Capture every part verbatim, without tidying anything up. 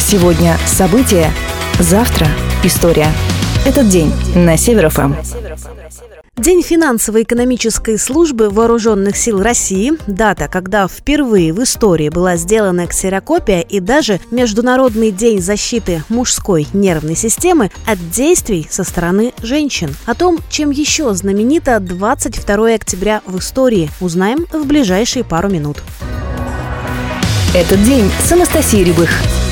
Сегодня события, завтра история. Этот день на Север ФМ. День финансово-экономической службы Вооруженных сил России – дата, когда впервые в истории была сделана ксерокопия, и даже Международный день защиты мужской нервной системы от действий со стороны женщин. О том, чем еще знаменито двадцать второе октября в истории, узнаем в ближайшие пару минут. Этот день с Анастасией Рябых.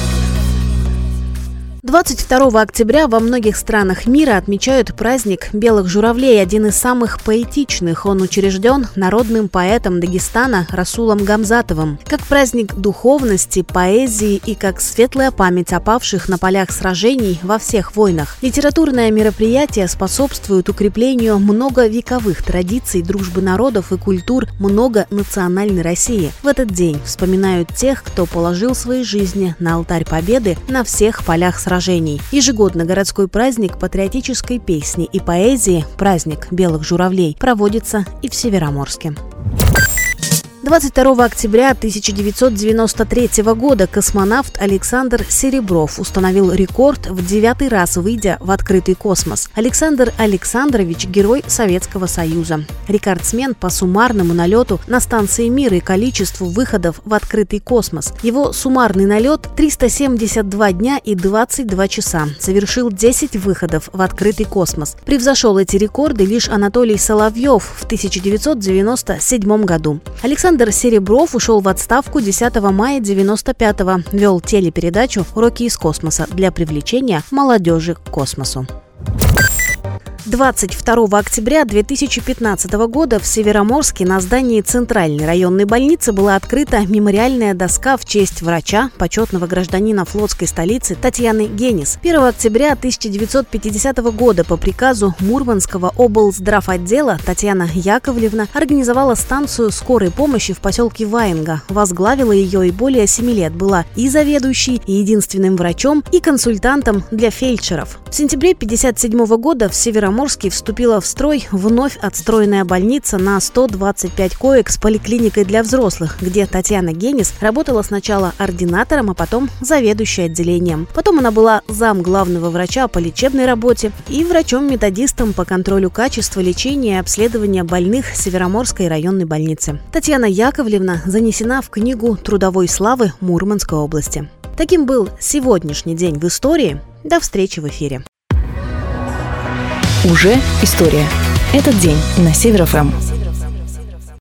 двадцать второго октября во многих странах мира отмечают праздник белых журавлей, один из самых поэтичных. Он учрежден народным поэтом Дагестана Расулом Гамзатовым. Как праздник духовности, поэзии и как светлая память о павших на полях сражений во всех войнах. Литературное мероприятие способствует укреплению многовековых традиций дружбы народов и культур многонациональной России. В этот день вспоминают тех, кто положил свои жизни на алтарь победы на всех полях сражений. Ежегодно городской праздник патриотической песни и поэзии «Праздник белых журавлей» проводится и в Североморске. двадцать второго октября тысяча девятьсот девяносто третьего года космонавт Александр Серебров установил рекорд, в девятый раз выйдя в открытый космос. Александр Александрович – герой Советского Союза. Рекордсмен по суммарному налету на станции «Мир» и количеству выходов в открытый космос. Его суммарный налет – триста семьдесят два дня и двадцать два часа. Совершил десять выходов в открытый космос. Превзошел эти рекорды лишь Анатолий Соловьев в тысяча девятьсот девяносто седьмом году. Александр Александр Серебров ушел в отставку десятого мая девяносто пятого. Вел телепередачу «Уроки из космоса» для привлечения молодежи к космосу. двадцать второго октября две тысячи пятнадцатого года в Североморске на здании Центральной районной больницы была открыта мемориальная доска в честь врача, почетного гражданина флотской столицы Татьяны Генис. первого октября тысяча девятьсот пятидесятого года по приказу Мурманского облздравотдела Татьяна Яковлевна организовала станцию скорой помощи в поселке Ваенга, возглавила ее и более семи лет была и заведующей, и единственным врачом, и консультантом для фельдшеров. В сентябре пятьдесят седьмого года в Североморске Морский вступила в строй вновь отстроенная больница на сто двадцать пять коек с поликлиникой для взрослых, где Татьяна Генис работала сначала ординатором, а потом заведующей отделением. Потом она была зам главного врача по лечебной работе и врачом-методистом по контролю качества лечения и обследования больных Североморской районной больницы. Татьяна Яковлевна занесена в книгу трудовой славы Мурманской области. Таким был сегодняшний день в истории. До встречи в эфире. Уже история. Этот день на Север ФМ.